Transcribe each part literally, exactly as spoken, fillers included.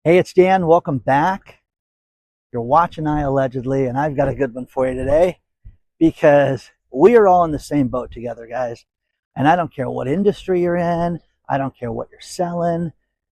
Hey, it's Dan. Welcome back. You're watching I Allegedly, and I've got a good one for you today because we are all in the same boat together, guys. And I don't care what industry you're in. I don't care what you're selling,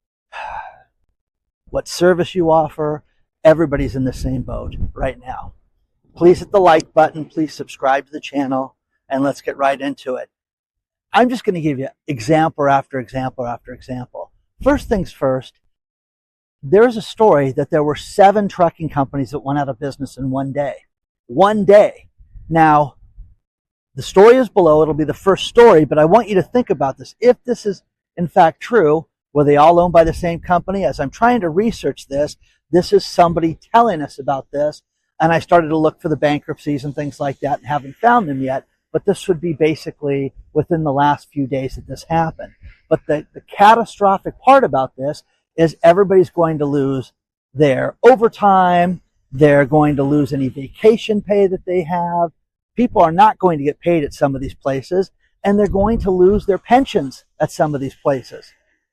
what service you offer. Everybody's in the same boat right now. Please hit the like button. Please subscribe to the channel, and let's get right into it. I'm just going to give you example after example after example. First things first. There's a story that there were seven trucking companies that went out of business in one day. One day. Now, the story is below. It'll be the first story, but I want you to think about this. If this is, in fact, true, were they all owned by the same company? As I'm trying to research this, this is somebody telling us about this, and I started to look for the bankruptcies and things like that and haven't found them yet, but this would be basically within the last few days that this happened. But the, the catastrophic part about this is everybody's going to lose their overtime. They're going to lose any vacation pay that they have. People are not going to get paid at some of these places, and they're going to lose their pensions at some of these places.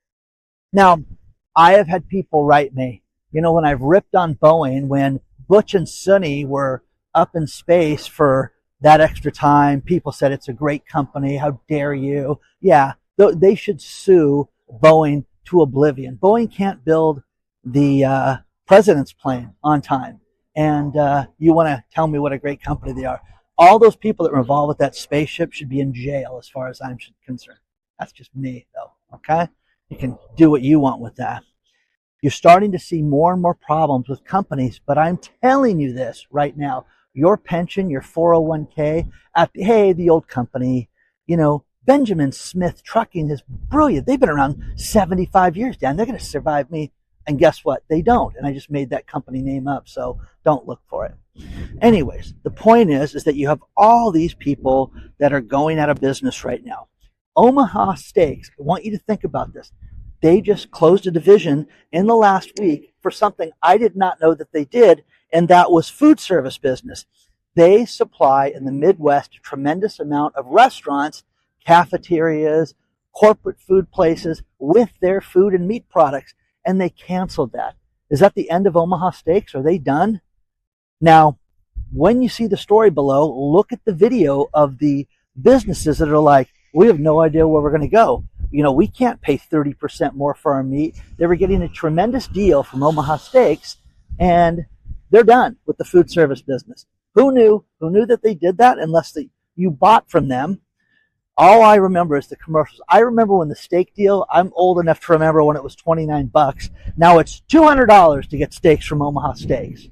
Now, I have had people write me, you know, when I've ripped on Boeing, when Butch and Sunny were up in space for that extra time, people said it's a great company. How dare you? Yeah, they should sue Boeing to oblivion. Boeing can't build the uh, president's plane on time. And uh, you want to tell me what a great company they are. All those people that were involved with that spaceship should be in jail as far as I'm concerned. That's just me, though, okay? You can do what you want with that. You're starting to see more and more problems with companies, but I'm telling you this right now. Your pension, your four oh one k, at hey, the old company, you know, Benjamin Smith Trucking is brilliant. They've been around seventy-five years, Dan. They're going to survive me. And guess what? They don't. And I just made that company name up, so don't look for it. Anyways, the point is, is that you have all these people that are going out of business right now. Omaha Steaks, I want you to think about this. They just closed a division in the last week for something I did not know that they did, and that was food service business. They supply in the Midwest a tremendous amount of restaurants, cafeterias, corporate food places with their food and meat products, and they canceled that. Is that the end of Omaha Steaks? Are they done? Now, when you see the story below, look at the video of the businesses that are like, we have no idea where we're going to go. You know, we can't pay thirty percent more for our meat. They were getting a tremendous deal from Omaha Steaks, and they're done with the food service business. Who knew? Who knew that they did that unless they, you bought from them? All I remember is the commercials. I remember when the steak deal, I'm old enough to remember when it was twenty-nine bucks. Now it's two hundred dollars to get steaks from Omaha Steaks.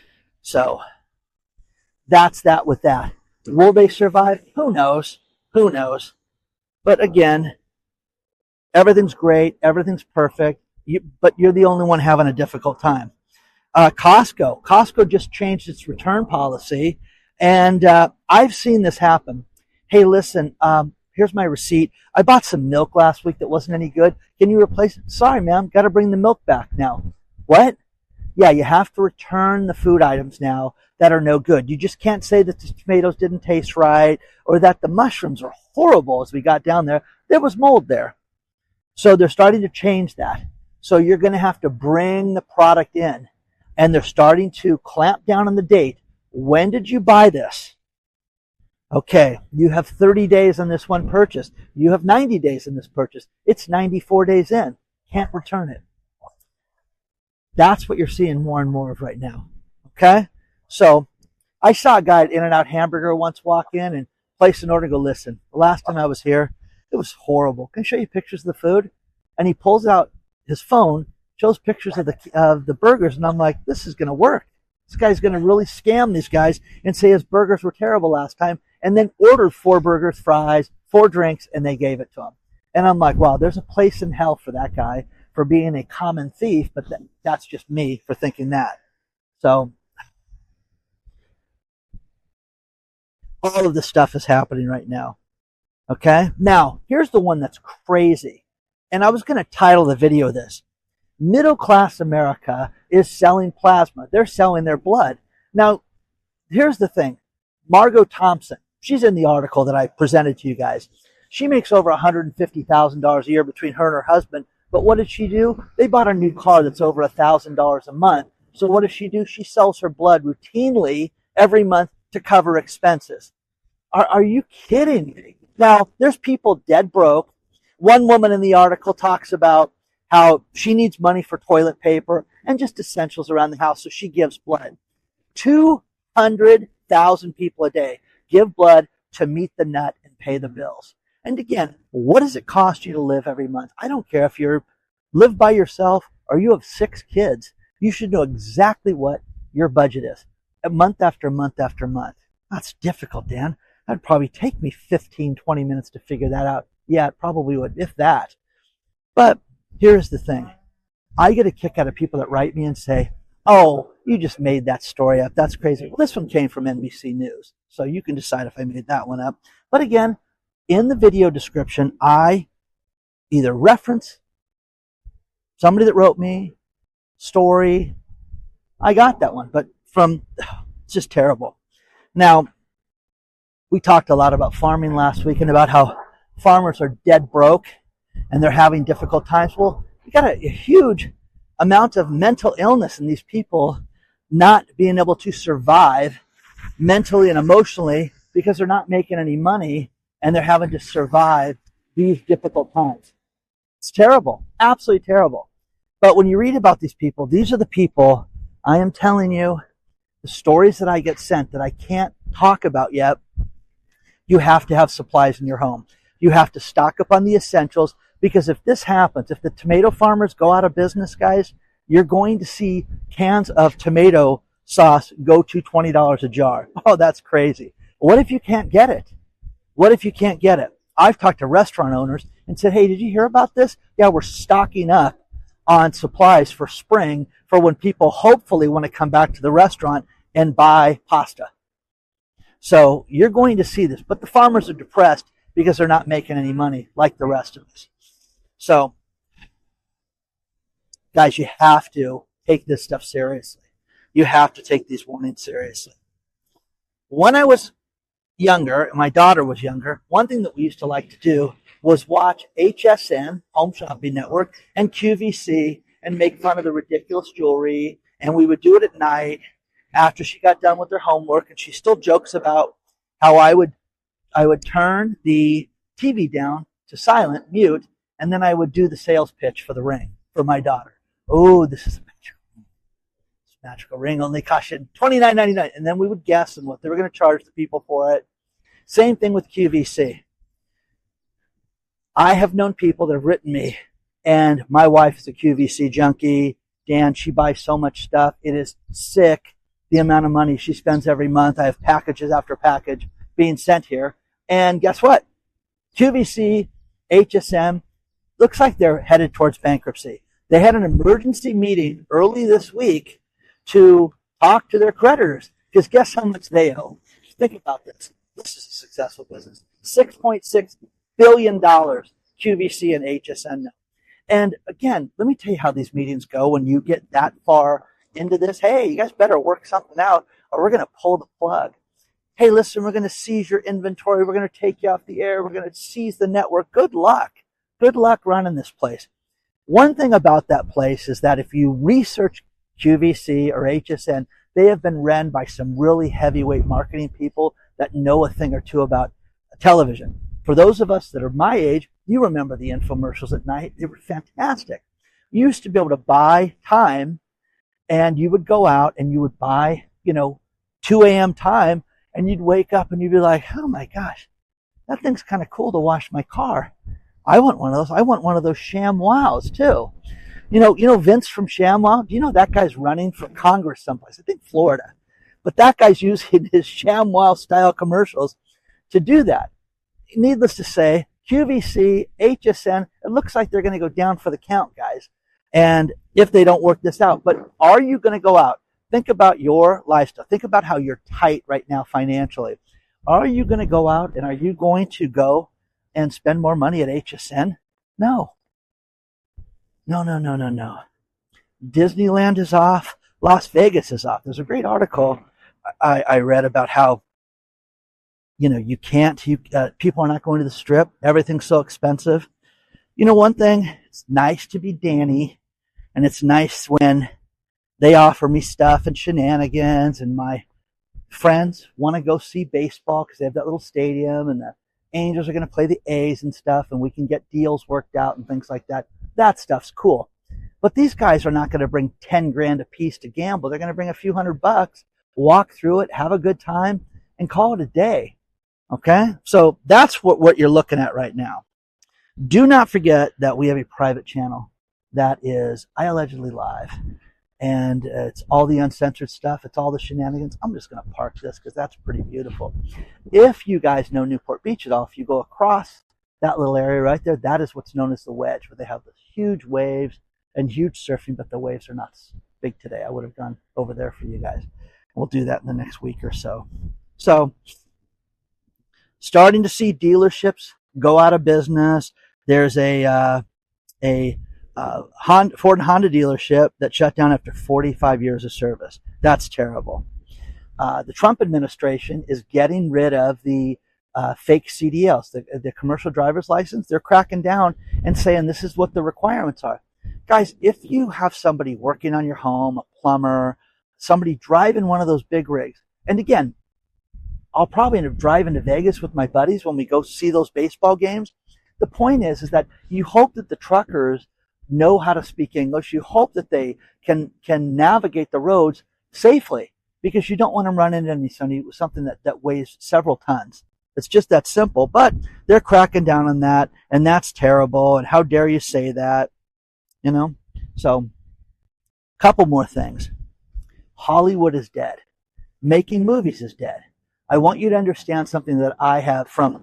So that's that with that. Will they survive? Who knows? Who knows? But again, everything's great. Everything's perfect. You, but you're the only one having a difficult time. Uh, Costco. Costco just changed its return policy. And uh, I've seen this happen. Hey, listen, um, here's my receipt. I bought some milk last week that wasn't any good. Can you replace it? Sorry, ma'am. Got to bring the milk back now. What? Yeah, you have to return the food items now that are no good. You just can't say that the tomatoes didn't taste right or that the mushrooms are horrible as we got down there. There was mold there. So they're starting to change that. So you're going to have to bring the product in. And they're starting to clamp down on the date. When did you buy this? Okay, you have thirty days on this one purchase. You have ninety days in this purchase. It's ninety-four days in. Can't return it. That's what you're seeing more and more of right now. Okay? So I saw a guy at In-N-Out Hamburger once walk in and place an order and go, listen, the last time I was here, it was horrible. Can I show you pictures of the food? And he pulls out his phone, shows pictures of the, of the burgers, and I'm like, this is going to work. This guy's going to really scam these guys and say his burgers were terrible last time, and then ordered four burgers, fries, four drinks, and they gave it to him. And I'm like, wow, there's a place in hell for that guy for being a common thief, but that, that's just me for thinking that. So all of this stuff is happening right now. Okay? Now, here's the one that's crazy. And I was going to title the video this. Middle class America is selling plasma. They're selling their blood. Now, here's the thing. Margot Thompson, she's in the article that I presented to you guys. She makes over one hundred fifty thousand dollars a year between her and her husband But what did she do? They bought a new car that's over a thousand dollars a month. So what does she do? She sells her blood routinely every month to cover expenses. Are, are you kidding me? Now, there's people dead broke. One woman in the article talks about how she needs money for toilet paper and just essentials around the house, so she gives blood. two hundred thousand people a day give blood to meet the nut and pay the bills. And again, what does it cost you to live every month? I don't care if you live by yourself or you have six kids. You should know exactly what your budget is, month after month after month. That's difficult, Dan. That'd probably take me fifteen, twenty minutes to figure that out. Yeah, it probably would, if that. But here's the thing. I get a kick out of people that write me and say, oh, you just made that story up. That's crazy. Well, this one came from N B C News, so you can decide if I made that one up. But again, in the video description, I either reference somebody that wrote me, story. I got that one, but from, it's just terrible. Now, we talked a lot about farming last week and about how farmers are dead broke and they're having difficult times. Well, you got a, a huge amount of mental illness in these people not being able to survive mentally and emotionally because they're not making any money and they're having to survive these difficult times. It's terrible, absolutely terrible. But when you read about these people, these are the people, I am telling you, the stories that I get sent that I can't talk about yet. You have to have supplies in your home. You have to stock up on the essentials, because if this happens, if the tomato farmers go out of business, guys, you're going to see cans of tomato sauce go to twenty dollars a jar. Oh, that's crazy. What if you can't get it? What if you can't get it? I've talked to restaurant owners and said, hey, did you hear about this? Yeah, we're stocking up on supplies for spring for when people hopefully want to come back to the restaurant and buy pasta. So you're going to see this. But the farmers are depressed because they're not making any money like the rest of us. So, guys, you have to take this stuff seriously. You have to take these warnings seriously. When I was younger, and my daughter was younger, one thing that we used to like to do was watch H S N, Home Shopping Network, and Q V C and make fun of the ridiculous jewelry. And we would do it at night after she got done with her homework. And she still jokes about how I would I would turn the T V down to silent, mute, and then I would do the sales pitch for the ring for my daughter. Oh, this is a magical ring. This magical ring only cost you twenty-nine ninety-nine. And then we would guess and what they were going to charge the people for it. Same thing with Q V C. I have known people that have written me, and my wife is a Q V C junkie. Dan, she buys so much stuff. It is sick, the amount of money she spends every month. I have packages after package being sent here. And guess what? Q V C, H S M, looks like they're headed towards bankruptcy. They had an emergency meeting early this week to talk to their creditors, because guess how much they owe? Think about this. This is a successful business. six point six billion dollars Q V C and H S N know. And again, let me tell you how these meetings go when you get that far into this. Hey, you guys better work something out or we're going to pull the plug. Hey, listen, we're going to seize your inventory. We're going to take you off the air. We're going to seize the network. Good luck. Good luck running this place. One thing about that place is that if you research Q V C or H S N, they have been run by some really heavyweight marketing people that know a thing or two about television. For those of us that are my age, you remember the infomercials at night. They were fantastic. You used to be able to buy time, and you would go out and you would buy, you know, two a.m. time, and you'd wake up and you'd be like, oh my gosh, that thing's kind of cool to wash my car. I want one of those. I want one of those ShamWows too. You know, you know Vince from ShamWow? Do you know that guy's running for Congress someplace? I think Florida. But that guy's using his ShamWow style commercials to do that. Needless to say, Q V C, H S N, it looks like they're going to go down for the count, guys. And if they don't work this out, but are you going to go out? Think about your lifestyle. Think about how you're tight right now financially. Are you going to go out and are you going to go and spend more money at H S N? No. No, no, no, no, no. Disneyland is off. Las Vegas is off. There's a great article I, I read about how, you know, you can't, you, uh, people are not going to the Strip. Everything's so expensive. You know, one thing, it's nice to be Danny, and it's nice when they offer me stuff and shenanigans, and my friends want to go see baseball because they have that little stadium, and the Angels are going to play the A's and stuff, and we can get deals worked out and things like that. That stuff's cool. But these guys are not going to bring ten grand a piece to gamble. They're going to bring a few hundred bucks, walk through it, have a good time, and call it a day. Okay? So that's what, what you're looking at right now. Do not forget that we have a private channel that is I Allegedly Live. And uh, it's all the uncensored stuff. It's all the shenanigans. I'm just going to park this because that's pretty beautiful. If you guys know Newport Beach at all, if you go across that little area right there, that is what's known as the Wedge, where they have the huge waves and huge surfing, but the waves are not big today. I would have gone over there for you guys. We'll do that in the next week or so. So, starting to see dealerships go out of business. There's a uh, a uh, Honda, Ford and Honda dealership that shut down after forty-five years of service. That's terrible. Uh, the Trump administration is getting rid of the uh, fake C D Ls, the, the commercial driver's license. They're cracking down and saying this is what the requirements are. Guys, if you have somebody working on your home, a plumber, somebody driving one of those big rigs, and again, I'll probably end up driving to Vegas with my buddies when we go see those baseball games. The point is, is that you hope that the truckers know how to speak English. You hope that they can can navigate the roads safely, because you don't want them running into something that, that weighs several tons. It's just that simple. But they're cracking down on that, and that's terrible. And how dare you say that? You know? So, couple more things. Hollywood is dead. Making movies is dead. I want you to understand something that I have from,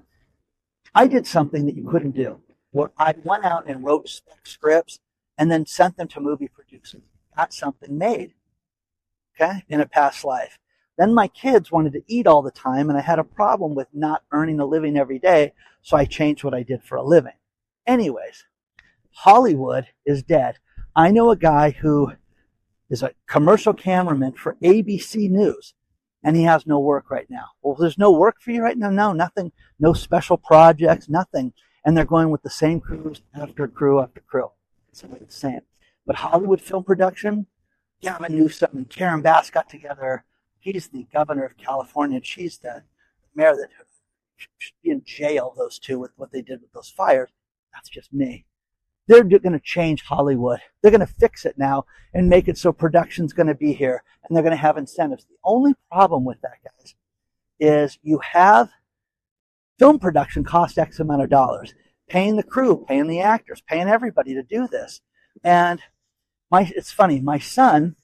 I did something that you couldn't do. Where I went out and wrote spec scripts and then sent them to movie producers. Got something made, okay, in a past life. Then my kids wanted to eat all the time, and I had a problem with not earning a living every day, so I changed what I did for a living. Anyways, Hollywood is dead. I know a guy who is a commercial cameraman for A B C News, and he has no work right now. Well, there's no work for you right now? No, nothing. No special projects, nothing. And they're going with the same crews after crew after crew. It's the same. But Hollywood film production, Gavin Newsom and Karen Bass got together. He's the governor of California, and she's the mayor that should be in jail, those two, with what they did with those fires. That's just me. They're going to change Hollywood. They're going to fix it now and make it so production's going to be here, and they're going to have incentives. The only problem with that, guys, is you have film production cost X amount of dollars, paying the crew, paying the actors, paying everybody to do this. And my, it's funny, my son,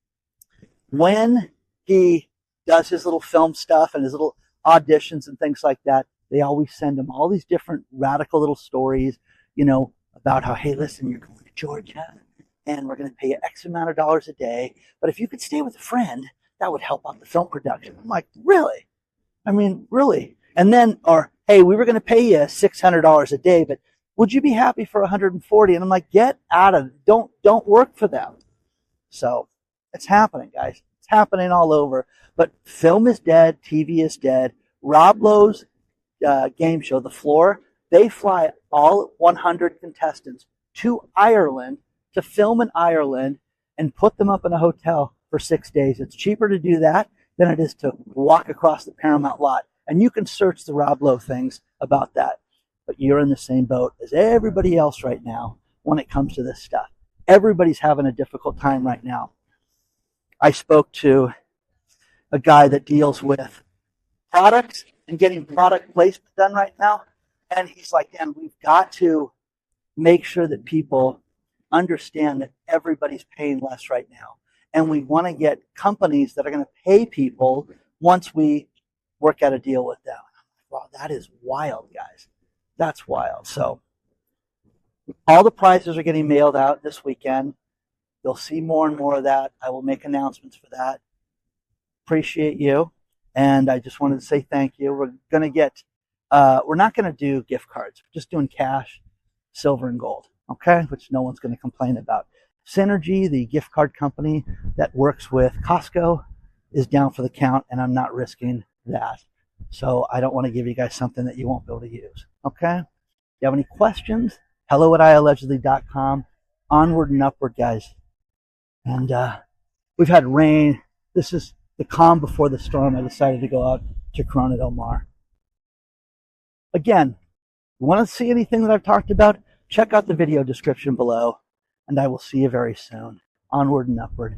when he does his little film stuff and his little auditions and things like that, they always send him all these different radical little stories, you know, about how, hey, listen, you're going to Georgia and we're going to pay you X amount of dollars a day. But if you could stay with a friend, that would help out the film production. I'm like, really? I mean, really? And then, or, hey, we were going to pay you six hundred dollars a day, but would you be happy for one hundred forty? And I'm like, get out of it. Don't, don't work for them. So it's happening, guys. It's happening all over. But film is dead. T V is dead. Rob Lowe's uh, game show, The Floor, they fly all one hundred contestants to Ireland to film in Ireland and put them up in a hotel for six days. It's cheaper to do that than it is to walk across the Paramount lot. And you can search the Rob Lowe things about that. But you're in the same boat as everybody else right now when it comes to this stuff. Everybody's having a difficult time right now. I spoke to a guy that deals with products and getting product placement done right now. And he's like, Dan, we've got to make sure that people understand that everybody's paying less right now. And we want to get companies that are going to pay people once we work out a deal with them. Wow, that is wild, guys. That's wild. So all the prizes are getting mailed out this weekend. You'll see more and more of that. I will make announcements for that. Appreciate you. And I just wanted to say thank you. We're going to get, uh, we're not going to do gift cards. We're just doing cash, silver, and gold. Okay? Which no one's going to complain about. Synergy, the gift card company that works with Costco, is down for the count, and I'm not risking that. So I don't want to give you guys something that you won't be able to use. Okay? If you have any questions, hello at I allegedly dot com. Onward and upward, guys. And uh, we've had rain. This is the calm before the storm. I decided to go out to Corona del Mar. Again, you want to see anything that I've talked about? Check out the video description below, and I will see you very soon. Onward and upward.